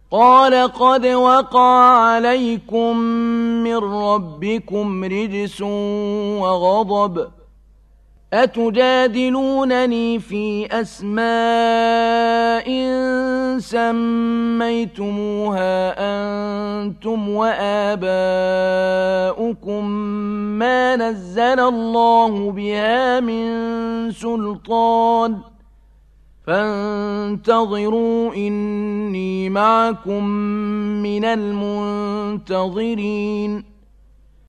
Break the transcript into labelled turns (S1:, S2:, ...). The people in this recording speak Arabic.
S1: قال قد وقع عليكم من ربكم رجس وغضب أتجادلونني في أسماء سميتموها أنتم وآباؤكم ما نزل الله بها من سلطان فانتظروا إني معكم من المنتظرين